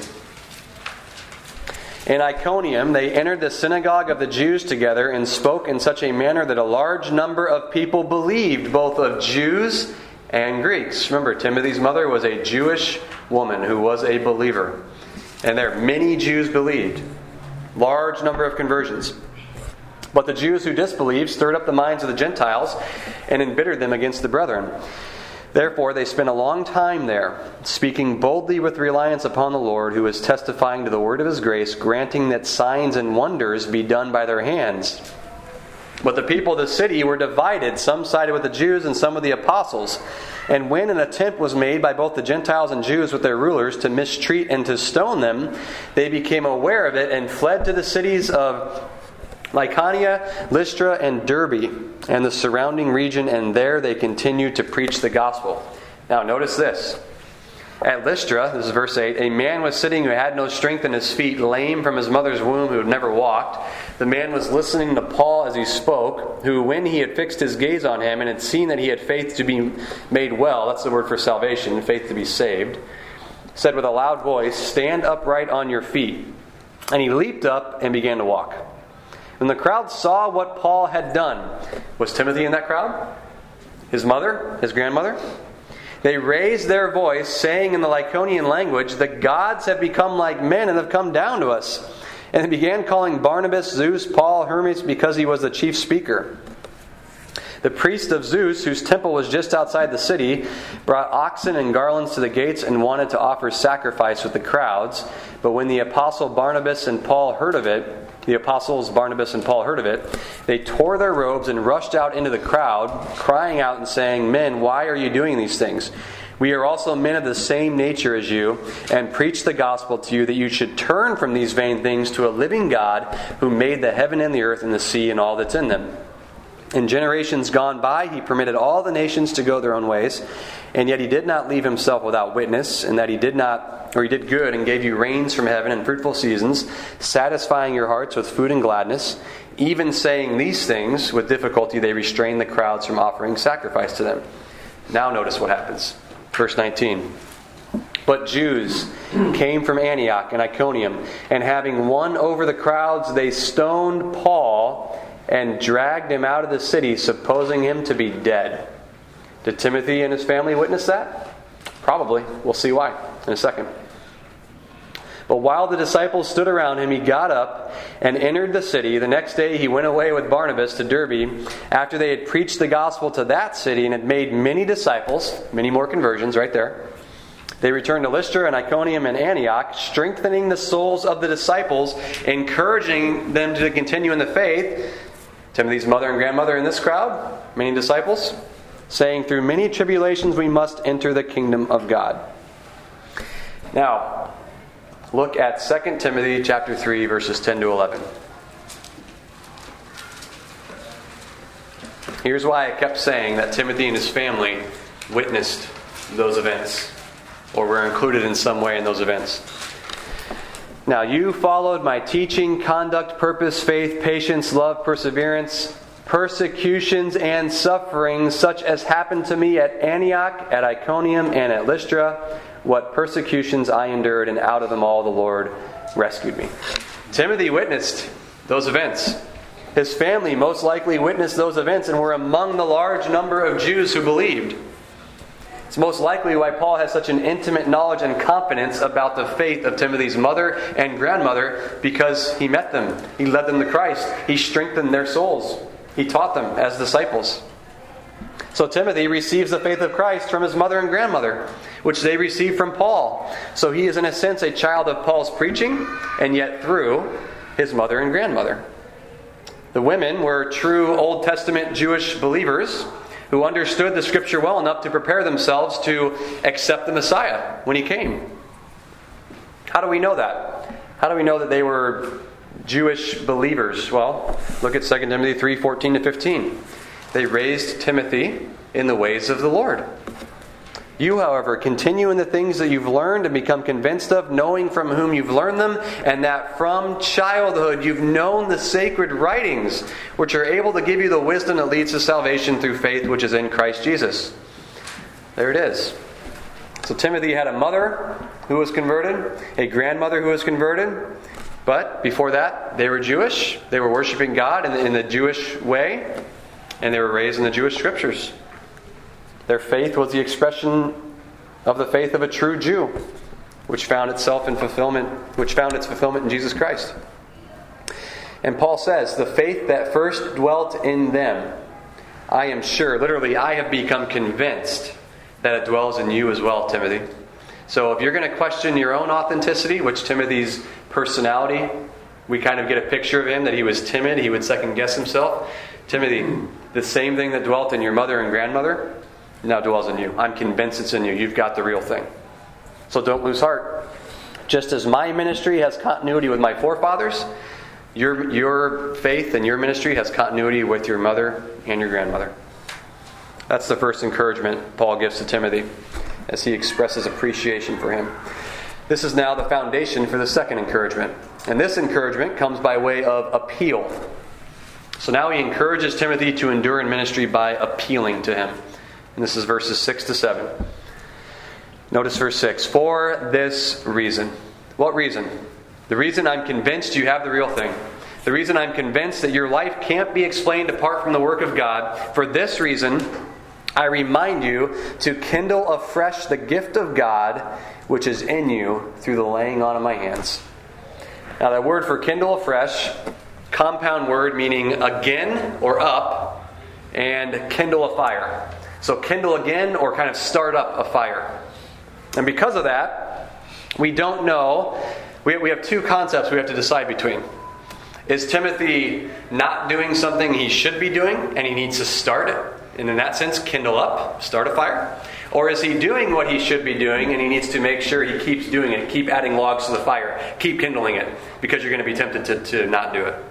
In Iconium, they entered the synagogue of the Jews together and spoke in such a manner that a large number of people believed, both of Jews and Greeks. Remember, Timothy's mother was a Jewish woman who was a believer. And there, many Jews believed. Large number of conversions. But the Jews who disbelieved stirred up the minds of the Gentiles and embittered them against the brethren. Therefore, they spent a long time there, speaking boldly with reliance upon the Lord, who is testifying to the word of His grace, granting that signs and wonders be done by their hands. But the people of the city were divided. Some sided with the Jews and some with the apostles. And when an attempt was made by both the Gentiles and Jews with their rulers to mistreat and to stone them, they became aware of it and fled to the cities of Lycaonia, Lystra, and Derbe, and the surrounding region, and there they continued to preach the gospel. Now notice this. At Lystra, this is verse eight, a man was sitting who had no strength in his feet, lame from his mother's womb, who had never walked. The man was listening to Paul as he spoke, who, when he had fixed his gaze on him and had seen that he had faith to be made well, that's the word for salvation, faith to be saved, said with a loud voice, "Stand upright on your feet." And he leaped up and began to walk. When the crowd saw what Paul had done, was Timothy in that crowd? His mother? His grandmother? They raised their voice, saying in the Lycaonian language, "The gods have become like men and have come down to us." And they began calling Barnabas, Zeus, Paul, Hermes, because he was the chief speaker. The priest of Zeus, whose temple was just outside the city, brought oxen and garlands to the gates and wanted to offer sacrifice with the crowds. But when the apostle Barnabas and Paul heard of it, the apostles Barnabas and Paul heard of it, they tore their robes and rushed out into the crowd, crying out and saying, "Men, why are you doing these things? We are also men of the same nature as you, and preach the gospel to you that you should turn from these vain things to a living God who made the heaven and the earth and the sea and all that's in them. In generations gone by, He permitted all the nations to go their own ways, and yet He did not leave Himself without witness, and that He did not, or He did good and gave you rains from heaven and fruitful seasons, satisfying your hearts with food and gladness. Even saying these things, with difficulty they restrained the crowds from offering sacrifice to them." Now notice what happens. Verse nineteen. But Jews came from Antioch and Iconium, and having won over the crowds, they stoned Paul and dragged him out of the city, supposing him to be dead. Did Timothy and his family witness that? Probably. We'll see why in a second. But while the disciples stood around him, he got up and entered the city. The next day he went away with Barnabas to Derbe, after they had preached the gospel to that city and had made many disciples, many more conversions right there. They returned to Lystra and Iconium and Antioch, strengthening the souls of the disciples, encouraging them to continue in the faith. Timothy's mother and grandmother in this crowd, many disciples, saying, "Through many tribulations we must enter the kingdom of God." Now, look at Second Timothy chapter three, verses ten to eleven. Here's why I kept saying that Timothy and his family witnessed those events, or were included in some way in those events. "Now you followed my teaching, conduct, purpose, faith, patience, love, perseverance, persecutions, and sufferings, such as happened to me at Antioch, at Iconium, and at Lystra. What persecutions I endured, and out of them all the Lord rescued me." Timothy witnessed those events. His family most likely witnessed those events and were among the large number of Jews who believed. It's most likely why Paul has such an intimate knowledge and confidence about the faith of Timothy's mother and grandmother, because he met them. He led them to Christ. He strengthened their souls. He taught them as disciples. So Timothy receives the faith of Christ from his mother and grandmother, which they received from Paul. So he is in a sense a child of Paul's preaching, and yet through his mother and grandmother. The women were true Old Testament Jewish believers who understood the Scripture well enough to prepare themselves to accept the Messiah when he came. How do we know that? How do we know that they were Jewish believers? Well, look at Second Timothy three fourteen to fifteen. They raised Timothy in the ways of the Lord. You, however, continue in the things that you've learned and become convinced of, knowing from whom you've learned them, and that from childhood you've known the sacred writings, which are able to give you the wisdom that leads to salvation through faith which is in Christ Jesus. There it is. So Timothy had a mother who was converted, a grandmother who was converted, but before that, they were Jewish. They were worshiping God in the, in the Jewish way, and they were raised in the Jewish Scriptures. Their faith was the expression of the faith of a true Jew, which found itself in fulfillment, which found its fulfillment in Jesus Christ. And Paul says, the faith that first dwelt in them, I am sure, literally, I have become convinced that it dwells in you as well, Timothy. So if you're going to question your own authenticity, which Timothy's personality, we kind of get a picture of him, that he was timid, he would second guess himself. Timothy, the same thing that dwelt in your mother and grandmother now dwells in you. I'm convinced it's in you. You've got the real thing. So don't lose heart. Just as my ministry has continuity with my forefathers, your your faith and your ministry has continuity with your mother and your grandmother. That's the first encouragement Paul gives to Timothy as he expresses appreciation for him. This is now the foundation for the second encouragement. And this encouragement comes by way of appeal. So now he encourages Timothy to endure in ministry by appealing to him. And this is verses six to seven. Notice verse six. For this reason. What reason? The reason I'm convinced you have the real thing. The reason I'm convinced that your life can't be explained apart from the work of God. For this reason, I remind you to kindle afresh the gift of God which is in you through the laying on of my hands. Now that word for kindle afresh, compound word meaning again or up, and kindle a fire. So kindle again or kind of start up a fire. And because of that, we don't know, we we have two concepts we have to decide between. Is Timothy not doing something he should be doing and he needs to start it? And in that sense, kindle up, start a fire? Or is he doing what he should be doing and he needs to make sure he keeps doing it, keep adding logs to the fire, keep kindling it, because you're going to be tempted to, to not do it?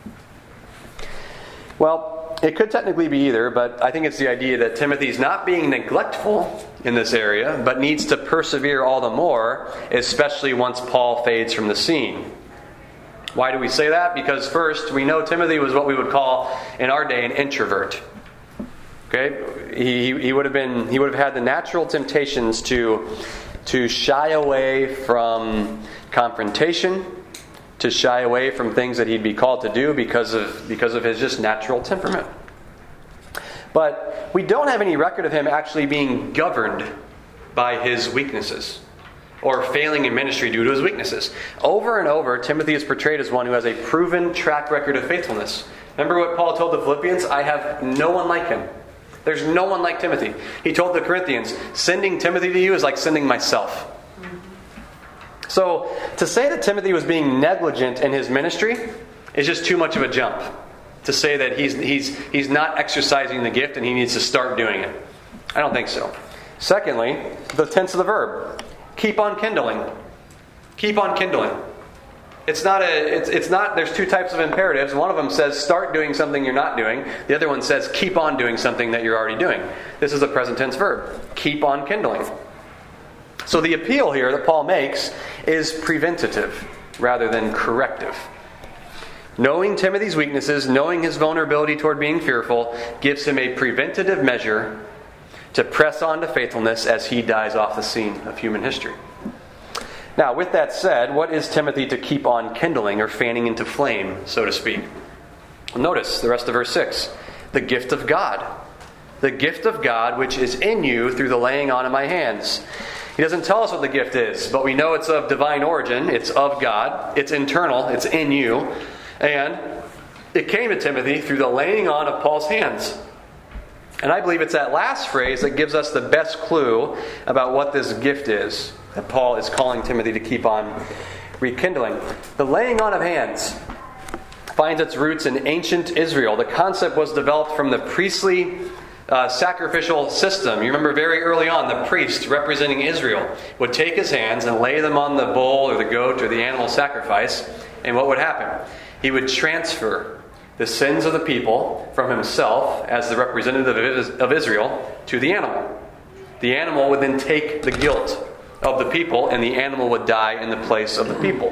Well, it could technically be either, but I think it's the idea that Timothy's not being neglectful in this area, but needs to persevere all the more, especially once Paul fades from the scene. Why do we say that? Because first, we know Timothy was what we would call in our day an introvert. Okay, he he would have been he would have had the natural temptations to to shy away from confrontation, to shy away from things that he'd be called to do because of because of his just natural temperament. But we don't have any record of him actually being governed by his weaknesses or failing in ministry due to his weaknesses. Over and over, Timothy is portrayed as one who has a proven track record of faithfulness. Remember what Paul told the Philippians? I have no one like him. There's no one like Timothy. He told the Corinthians, sending Timothy to you is like sending myself. So, to say that Timothy was being negligent in his ministry is just too much of a jump. To say that he's he's he's not exercising the gift and he needs to start doing it. I don't think so. Secondly, the tense of the verb. Keep on kindling. Keep on kindling. It's not a it's it's not there's two types of imperatives. One of them says start doing something you're not doing. The other one says keep on doing something that you're already doing. This is a present tense verb. Keep on kindling. So the appeal here that Paul makes is preventative rather than corrective. Knowing Timothy's weaknesses, knowing his vulnerability toward being fearful, gives him a preventative measure to press on to faithfulness as he dies off the scene of human history. Now, with that said, what is Timothy to keep on kindling or fanning into flame, so to speak? Well, notice the rest of verse six. The gift of God. The gift of God which is in you through the laying on of my hands. He doesn't tell us what the gift is, but we know it's of divine origin. It's of God. It's internal. It's in you. And it came to Timothy through the laying on of Paul's hands. And I believe it's that last phrase that gives us the best clue about what this gift is that Paul is calling Timothy to keep on rekindling. The laying on of hands finds its roots in ancient Israel. The concept was developed from the priestly uh, sacrificial system. You remember very early on, the priest representing Israel would take his hands and lay them on the bull or the goat or the animal sacrifice, and what would happen? He would transfer the sins of the people from himself as the representative of Israel to the animal. The animal would then take the guilt of the people, and the animal would die in the place of the people.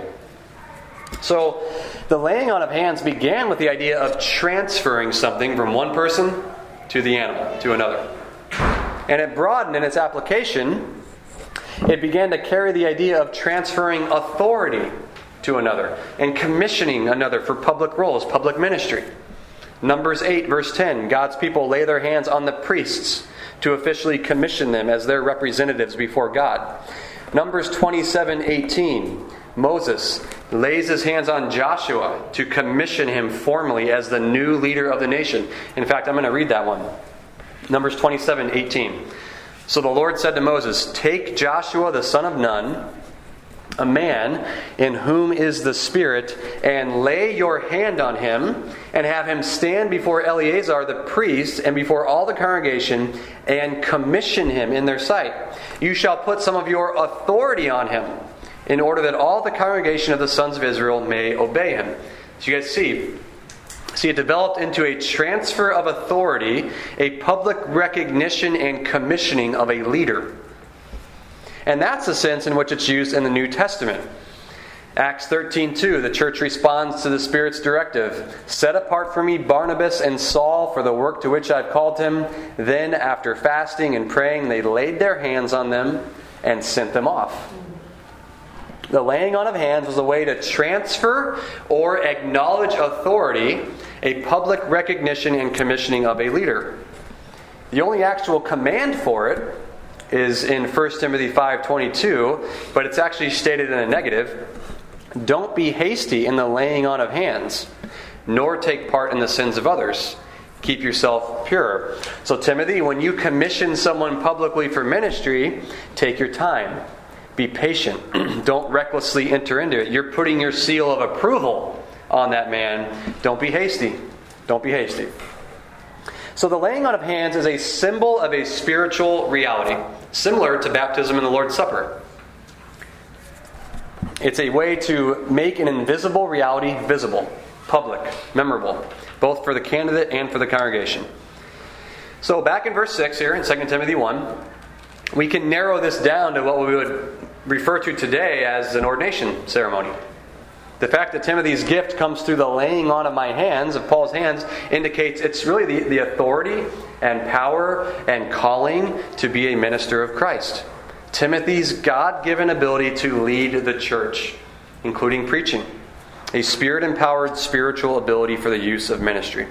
So the laying on of hands began with the idea of transferring something from one person to the animal, to another. And it broadened in its application. It began to carry the idea of transferring authority to another and commissioning another for public roles, public ministry. Numbers eight, verse ten, God's people lay their hands on the priests to officially commission them as their representatives before God. Numbers twenty-seven eighteen, Moses lays his hands on Joshua to commission him formally as the new leader of the nation. In fact, I'm going to read that one. Numbers twenty-seven eighteen. So the Lord said to Moses, "Take Joshua the son of Nun, a man in whom is the Spirit, and lay your hand on him, and have him stand before Eleazar the priest and before all the congregation, and commission him in their sight. You shall put some of your authority on him, in order that all the congregation of the sons of Israel may obey him." So you guys see, see it developed into a transfer of authority, a public recognition and commissioning of a leader. And that's the sense in which it's used in the New Testament. Acts thirteen two, the church responds to the Spirit's directive. "Set apart for me Barnabas and Saul for the work to which I've called him." Then, after fasting and praying, they laid their hands on them and sent them off. The laying on of hands was a way to transfer or acknowledge authority, a public recognition and commissioning of a leader. The only actual command for it is in First Timothy five twenty-two, but it's actually stated in a negative. "Don't be hasty in the laying on of hands, nor take part in the sins of others. Keep yourself pure." So Timothy, when you commission someone publicly for ministry, take your time. Be patient. Don't recklessly enter into it. You're putting your seal of approval on that man. Don't be hasty. Don't be hasty. So the laying on of hands is a symbol of a spiritual reality, similar to baptism and the Lord's Supper. It's a way to make an invisible reality visible, public, memorable, both for the candidate and for the congregation. So back in verse six here in Second Timothy one, we can narrow this down to what we would refer to today as an ordination ceremony. The fact that Timothy's gift comes through the laying on of my hands, of Paul's hands, indicates it's really the, the authority and power and calling to be a minister of Christ. Timothy's God-given ability to lead the church, including preaching. A Spirit-empowered spiritual ability for the use of ministry.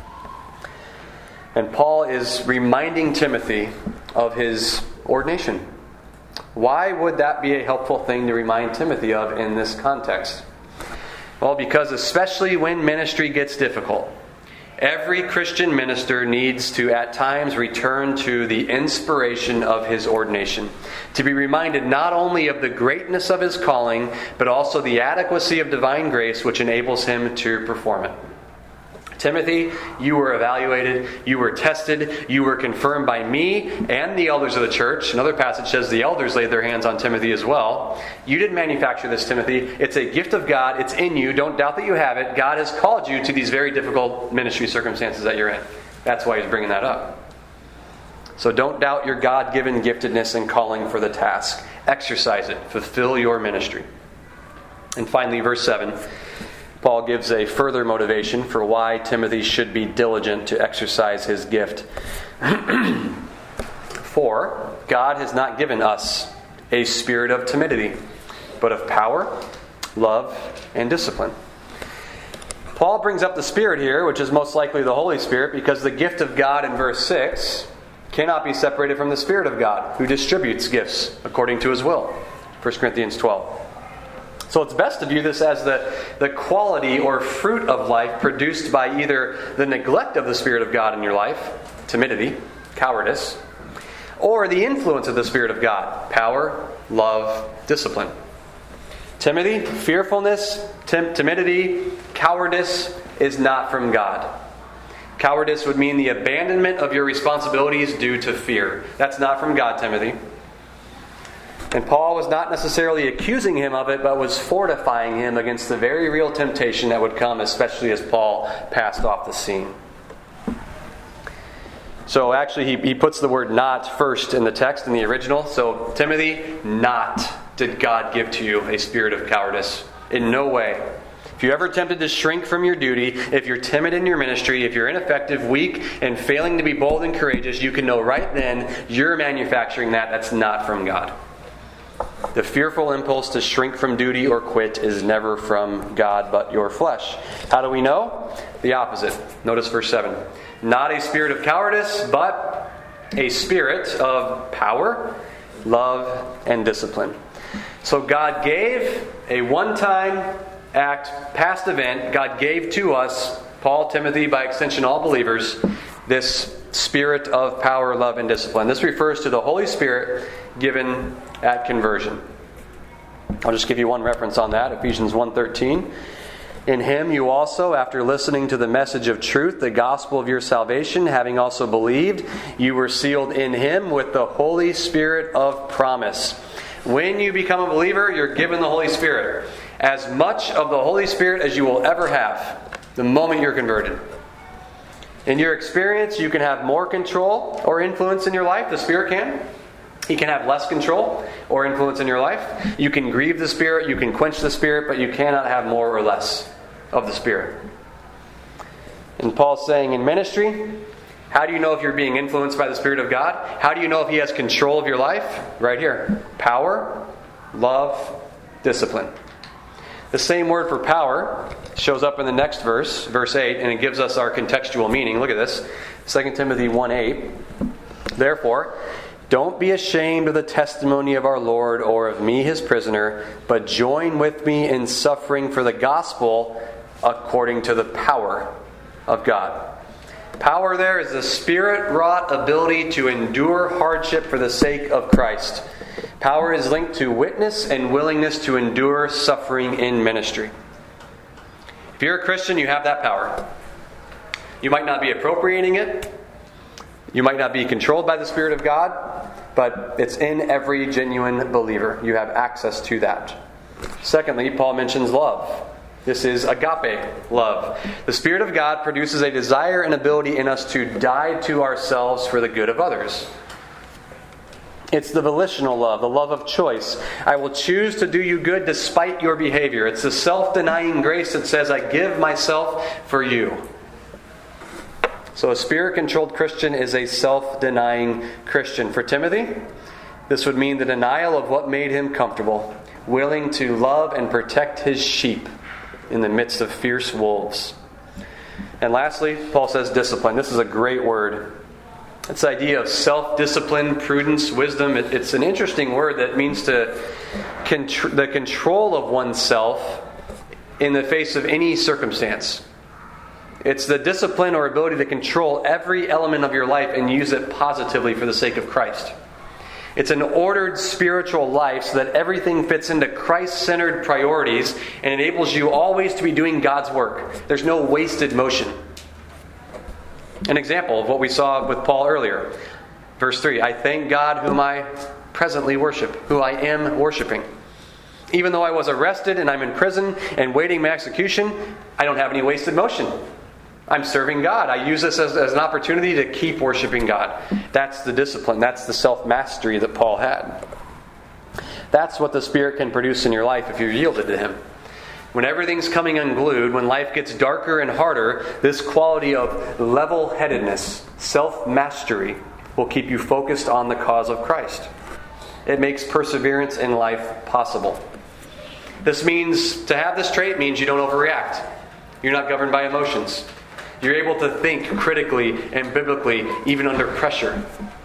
And Paul is reminding Timothy of his ordination. Why would that be a helpful thing to remind Timothy of in this context? Well, because especially when ministry gets difficult, every Christian minister needs to at times return to the inspiration of his ordination, to be reminded not only of the greatness of his calling, but also the adequacy of divine grace which enables him to perform it. Timothy, you were evaluated, you were tested, you were confirmed by me and the elders of the church. Another passage says the elders laid their hands on Timothy as well. You didn't manufacture this, Timothy. It's a gift of God. It's in you. Don't doubt that you have it. God has called you to these very difficult ministry circumstances that you're in. That's why he's bringing that up. So don't doubt your God-given giftedness and calling for the task. Exercise it. Fulfill your ministry. And finally, verse seven. Paul gives a further motivation for why Timothy should be diligent to exercise his gift. For God has not given us a spirit of timidity, but of power, love, and discipline. Paul brings up the Spirit here, which is most likely the Holy Spirit, because the gift of God in verse six cannot be separated from the Spirit of God, who distributes gifts according to his will. First Corinthians twelve. So it's best to view this as the, the quality or fruit of life produced by either the neglect of the Spirit of God in your life, timidity, cowardice, or the influence of the Spirit of God, power, love, discipline. Timothy, fearfulness, tim- timidity, cowardice is not from God. Cowardice would mean the abandonment of your responsibilities due to fear. That's not from God, Timothy. And Paul was not necessarily accusing him of it, but was fortifying him against the very real temptation that would come, especially as Paul passed off the scene. So actually, he, he puts the word not first in the text, in the original. So, Timothy, not did God give to you a spirit of cowardice. In no way. If you're ever tempted to shrink from your duty, if you're timid in your ministry, if you're ineffective, weak, and failing to be bold and courageous, you can know right then you're manufacturing that. That's not from God. The fearful impulse to shrink from duty or quit is never from God, but your flesh. How do we know? The opposite. Notice verse seven. Not a spirit of cowardice, but a spirit of power, love, and discipline. So God gave a one-time act, past event. God gave to us, Paul, Timothy, by extension all believers, this spirit of power, love, and discipline. This refers to the Holy Spirit given at conversion. I'll just give you one reference on that, Ephesians one thirteen. In him you also, after listening to the message of truth, the gospel of your salvation, having also believed, you were sealed in him with the Holy Spirit of promise. When you become a believer, you're given the Holy Spirit. As much of the Holy Spirit as you will ever have the moment you're converted. In your experience, you can have more control or influence in your life. The Spirit can. He can have less control or influence in your life. You can grieve the Spirit, you can quench the Spirit, but you cannot have more or less of the Spirit. And Paul's saying in ministry, how do you know if you're being influenced by the Spirit of God? How do you know if He has control of your life? Right here. Power, love, discipline. The same word for power shows up in the next verse, verse eight, and it gives us our contextual meaning. Look at this. Second Timothy one eight. Therefore, don't be ashamed of the testimony of our Lord or of me, his prisoner, but join with me in suffering for the gospel according to the power of God. Power there is the Spirit-wrought ability to endure hardship for the sake of Christ. Power is linked to witness and willingness to endure suffering in ministry. If you're a Christian, you have that power. You might not be appropriating it. You might not be controlled by the Spirit of God, but it's in every genuine believer. You have access to that. Secondly, Paul mentions love. This is agape love. The Spirit of God produces a desire and ability in us to die to ourselves for the good of others. It's the volitional love, the love of choice. I will choose to do you good despite your behavior. It's the self-denying grace that says, I give myself for you. So a Spirit-controlled Christian is a self-denying Christian. For Timothy, this would mean the denial of what made him comfortable, willing to love and protect his sheep in the midst of fierce wolves. And lastly, Paul says discipline. This is a great word. It's the idea of self-discipline, prudence, wisdom. It, it's an interesting word that means to contr- the control of oneself in the face of any circumstance. It's the discipline or ability to control every element of your life and use it positively for the sake of Christ. It's an ordered spiritual life so that everything fits into Christ-centered priorities and enables you always to be doing God's work. There's no wasted motion. An example of what we saw with Paul earlier. Verse three, I thank God whom I presently worship, who I am worshiping. Even though I was arrested and I'm in prison and waiting my execution, I don't have any wasted motion. I'm serving God. I use this as, as an opportunity to keep worshiping God. That's the discipline. That's the self-mastery that Paul had. That's what the Spirit can produce in your life if you're yielded to Him. When everything's coming unglued, when life gets darker and harder, this quality of level-headedness, self-mastery, will keep you focused on the cause of Christ. It makes perseverance in life possible. This means, to have this trait means you don't overreact. You're not governed by emotions. You're able to think critically and biblically, even under pressure.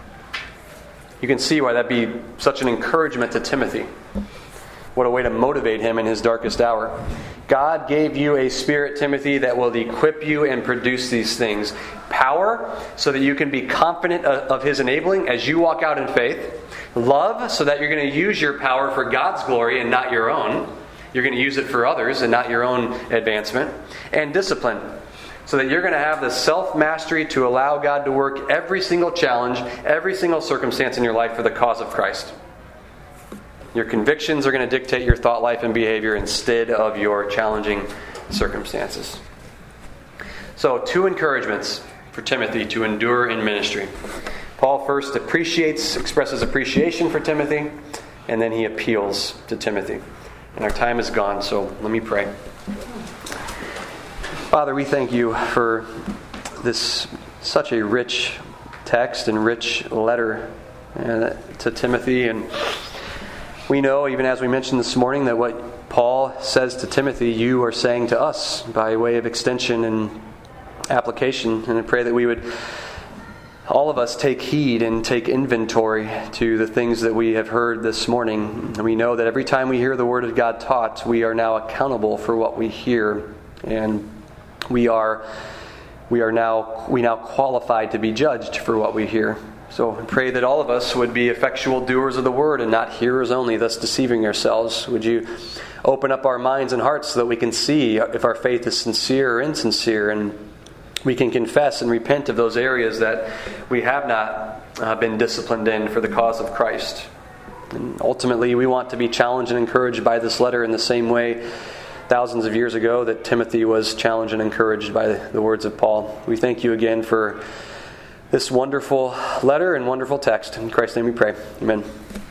You can see why that'd be such an encouragement to Timothy. What a way to motivate him in his darkest hour. God gave you a spirit, Timothy, that will equip you and produce these things. Power, so that you can be confident of His enabling as you walk out in faith. Love, so that you're going to use your power for God's glory and not your own. You're going to use it for others and not your own advancement. And discipline, so that you're going to have the self-mastery to allow God to work every single challenge, every single circumstance in your life for the cause of Christ. Your convictions are going to dictate your thought life and behavior instead of your challenging circumstances. So, two encouragements for Timothy to endure in ministry. Paul first appreciates, expresses appreciation for Timothy, and then he appeals to Timothy. And our time is gone, so let me pray. Father, we thank you for this such a rich text and rich letter uh, to Timothy. And we know, even as we mentioned this morning, that what Paul says to Timothy, you are saying to us by way of extension and application. And I pray that we would, all of us, take heed and take inventory to the things that we have heard this morning. And we know that every time we hear the Word of God taught, we are now accountable for what we hear. And we are we are now we now qualified to be judged for what we hear. So I pray that all of us would be effectual doers of the Word and not hearers only, thus deceiving ourselves. Would you open up our minds and hearts so that we can see if our faith is sincere or insincere, and we can confess and repent of those areas that we have not uh, been disciplined in for the cause of Christ. And ultimately, we want to be challenged and encouraged by this letter in the same way thousands of years ago that Timothy was challenged and encouraged by the words of Paul. We thank you again for this wonderful letter and wonderful text. In Christ's name we pray. Amen.